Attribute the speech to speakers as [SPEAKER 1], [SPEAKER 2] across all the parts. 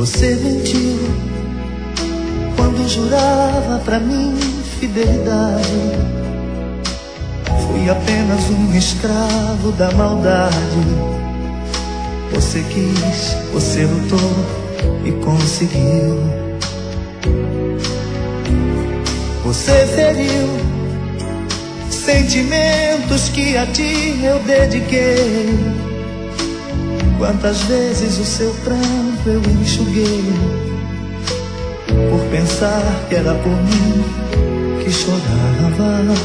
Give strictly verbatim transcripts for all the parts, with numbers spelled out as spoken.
[SPEAKER 1] Você mentiu quando jurava pra mim fidelidade. Fui apenas um escravo da maldade. Você quis, você lutou e conseguiu. Você feriu sentimentos que a ti eu dediquei. Quantas vezes o seu pranto eu enxuguei, por pensar que era por mim que chorava.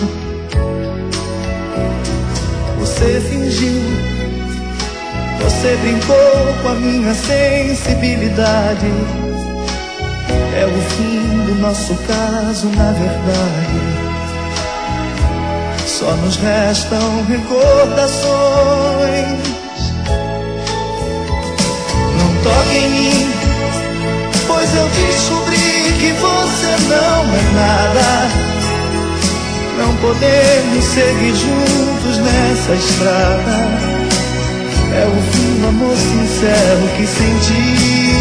[SPEAKER 1] Você fingiu, você brincou com a minha sensibilidade. É o fim do nosso caso, na verdade. Só nos restam recordações. Não toque em mim, pois eu descobri que você não é nada. Não podemos seguir juntos nessa estrada. É o fim do amor sincero que senti.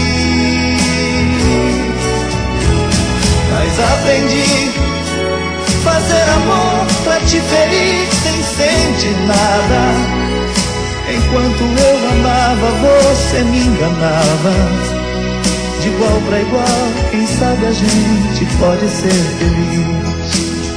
[SPEAKER 1] Mas aprendi fazer amor pra te ferir sem sentir nada. Enquanto eu amava, você me enganava. De igual pra igual, quem sabe a gente pode ser feliz.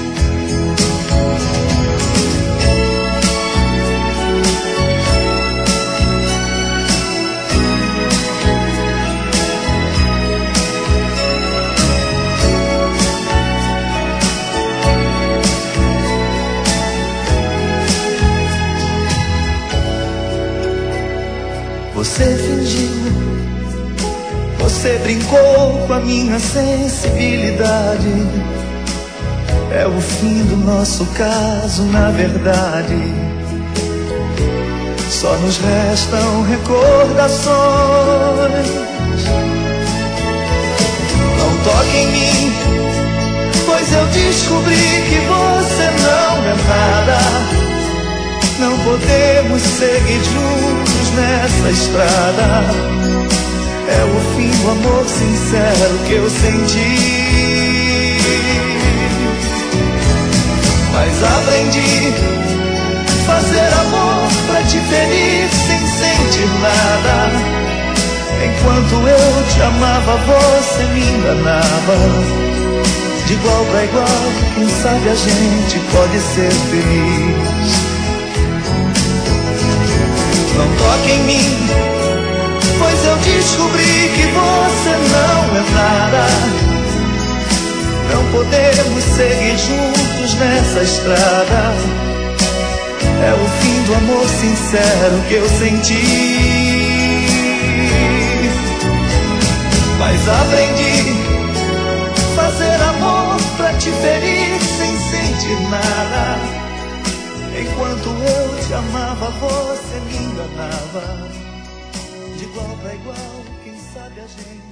[SPEAKER 1] Você fingiu, você brincou com a minha sensibilidade. É o fim do nosso caso, na verdade. Só nos restam recordações. Não toque em mim, pois eu descobri que você não é nada. Não podemos seguir juntos nessa estrada. É o fim do amor sincero que eu senti. Mas aprendi fazer amor pra te ferir sem sentir nada. Enquanto eu te amava, você me enganava. De igual pra igual, quem sabe a gente pode ser feliz. Não toque em mim, pois eu descobri que você não é nada. Não podemos seguir juntos nessa estrada. É o fim do amor sincero que eu senti. Mas aprendi fazer amor pra te ferir sem sentir nada. Enquanto eu te amava, você me enganava. De igual pra igual, quem sabe a gente